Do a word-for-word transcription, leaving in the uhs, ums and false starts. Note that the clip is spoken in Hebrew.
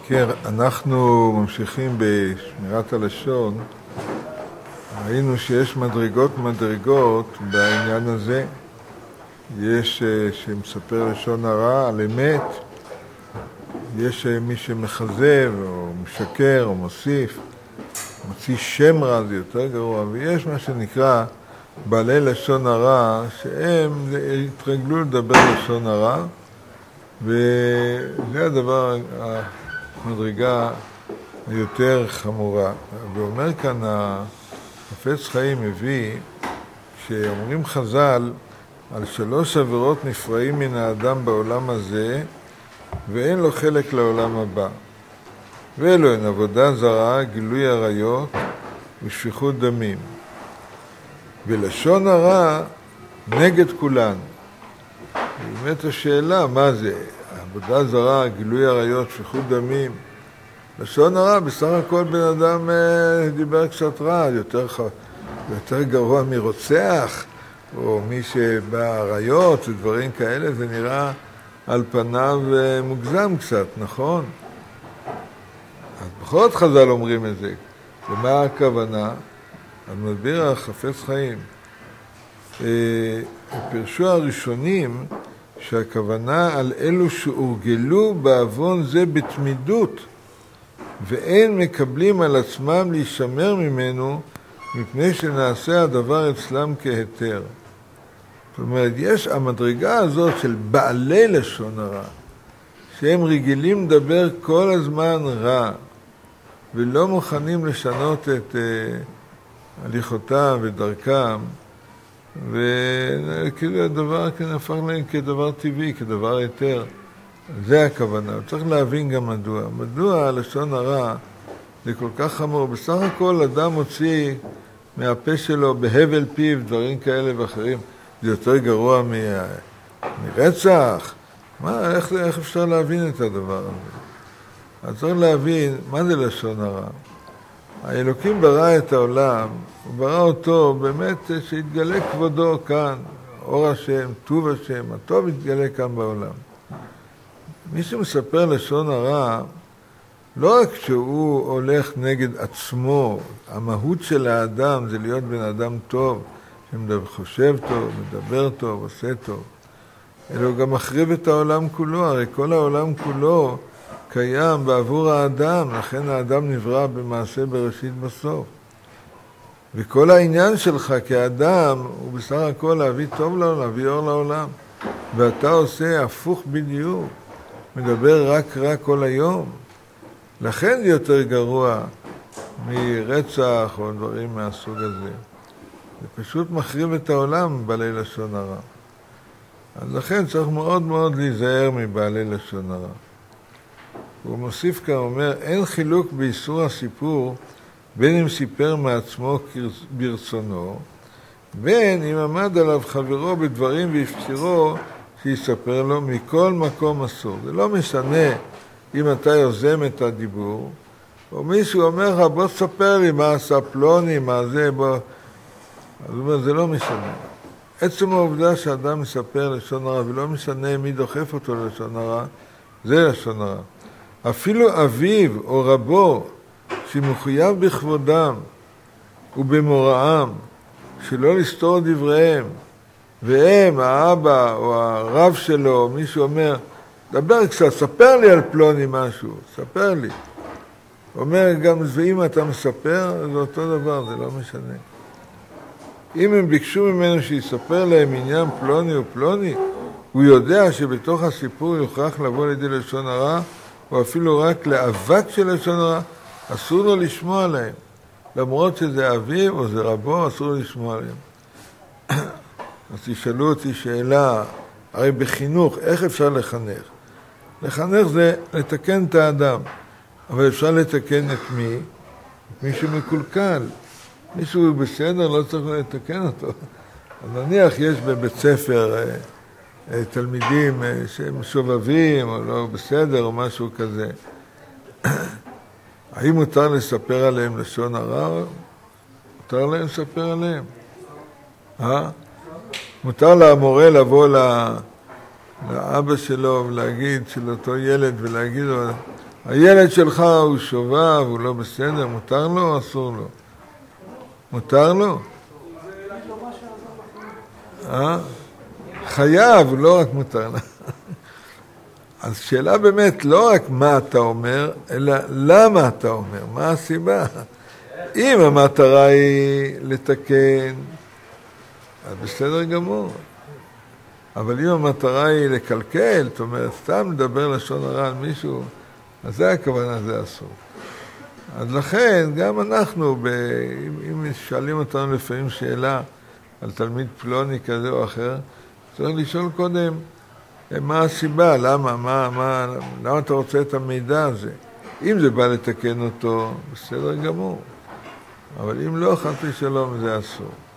כן, אנחנו ממשיכים בשמירת הלשון. ראינו שיש מדרגות מדרגות בעניין הזה. יש שמספר לשון הרע על אמת, יש מי שמחזב או משקר או מוסיף, מוציא שם רע, זה יותר גרוע, ויש מה שנקרא בעלי לשון הרע, שהם התרגלו לדבר לשון הרע, וזה הדבר, המדרגה היותר חמורה. ואומר כאן, החפץ חיים מביא, שאומרים חז"ל, על שלוש עבירות נפרעים מן האדם בעולם הזה, ואין לו חלק לעולם הבא. ואלו הן עבודה זרה, גילוי עריות ושפיכות דמים. ולשון הרע נגד כולן. באמת השאלה, מה זה? עבודה זרה, גילוי עריות, שפיכות דמים. לשון הרע, בסך הכל בן אדם דיבר קצת רע, יותר, יותר גרוע מרוצח, או מי שבעריות ודברים כאלה, זה נראה על פניו מוגזם קצת, נכון? אז בכל זאת חז"ל אומרים את זה. ומה הכוונה? אז מסביר החפץ חיים. פרשו הראשונים שהכוונה על אלו שהורגלו בעוון זה בתמידות, ואין מקבלים על עצמם להישמר ממנו, מפני שנעשה הדבר אצלם כהיתר. זאת אומרת, יש המדרגה הזאת של בעלי לשון הרע, שהם רגילים לדבר כל הזמן רע, ולא מוכנים לשנות את uh, הליכותם ודרכם, וכאילו הדבר כאן הפך להם כדבר טבעי, כדבר היתר. זה הכוונה. צריך להבין גם מדוע. מדוע לשון הרע זה כל כך חמור. בסך הכל אדם מוציא מהפה שלו בהבל פיו דברים כאלה ואחרים. זה יותר גרוע מ... מרצח. מה, איך, איך אפשר להבין את הדבר הזה? אז צריך להבין מה זה לשון הרע. האלוקים ברא את העולם, הוא ברא אותו באמת שהתגלה כבודו כאן, אור השם, טוב השם, הטוב התגלה כאן בעולם. מי שמספר לשון הרע, לא רק שהוא הולך נגד עצמו, המהות של האדם זה להיות בן אדם טוב, שחושב טוב, מדבר טוב, עושה טוב, אלא הוא גם מחריב את העולם כולו. הרי כל העולם כולו קיים בעבור האדם, לכן האדם נברא במעשה בראשית בסוף. וכל העניין שלך כאדם הוא בסך הכל להביא טוב לעולם, להביא אור לעולם. ואתה עושה הפוך בדיוק, מדבר רק רע כל היום. לכן זה יותר גרוע מרצח או דברים מהסוג הזה. זה פשוט מחריב את העולם בעלי לשון הרע. אז לכן צריך מאוד מאוד להיזהר מבעלי לשון הרע. הוא מוסיף כאן, אומר, אין חילוק באיסור הסיפור, בין אם סיפר מעצמו ברצונו, בין אם עמד עליו חברו בדברים והפצירו, שיספר לו מכל מקום אסור. זה לא משנה אם אתה יוזם את הדיבור, או מישהו אומר לך, בוא תספר לי מה עשה פלוני, מה זה, בוא... אז הוא אומר, זה לא משנה. עצם העובדה שאדם מספר לשון הרע, ולא משנה מי דוחף אותו לשון הרע, זה לשון הרע. אפילו אביו או רבו, שמחויב בכבודם ובמוראם, שלא לסתור דבריהם, והם, האבא או הרב שלו, או מישהו אומר, דבר קצת, ספר לי על פלוני משהו, ספר לי. אומר גם, ואם אתה מספר, זה אותו דבר, זה לא משנה. אם הם ביקשו ממנו שיספר להם עניין פלוני או פלוני, הוא יודע שבתוך הסיפור יוכרח לבוא לידי לשון הרע, או אפילו רק לאבק של לשון הרע, אסור לו לשמוע להם. למרות שזה אביו או זה רבו, אסור לו לשמוע להם. אז תשאלו אותי שאלה, הרי בחינוך, איך אפשר לחנך? לחנך זה לתקן את האדם, אבל אפשר לתקן את מי? את מי שמקולקל. מישהו בסדר, לא צריך לתקן אותו. אז נניח יש בבית ספר תלמידים שהם שובבים או לא בסדר או משהו כזה. האם מותר לספר עליהם לשון הרע? מותר להם לספר עליהם. אה? מותר למורה לבוא לאבא שלו ולהגיד, של אותו ילד, ולהגיד לו, הילד שלך הוא שובב, הוא לא בסדר, מותר לו או אסור לו? מותר לו? אה? חייב, לא רק מותר לו. אז שאלה באמת לא רק מה אתה אומר, אלא למה אתה אומר, מה הסיבה. אם המטרה היא לתקן, אז בסדר גמור. אבל אם המטרה היא לקלקל, זאת אומרת, סתם לדבר לשון הרע על מישהו, אז זה הכוונה, זה אסור. אז לכן, גם אנחנו, ב... אם שואלים אותנו לפעמים שאלה על תלמיד פלוני כזה או אחר, צריך לשאול קודם, מה הסיבה, למה, מה, מה, למה אתה רוצה את המידע הזה? אם זה בא לתקן אותו, בסדר גמור. אבל אם לא, חס ושלום, זה אסור.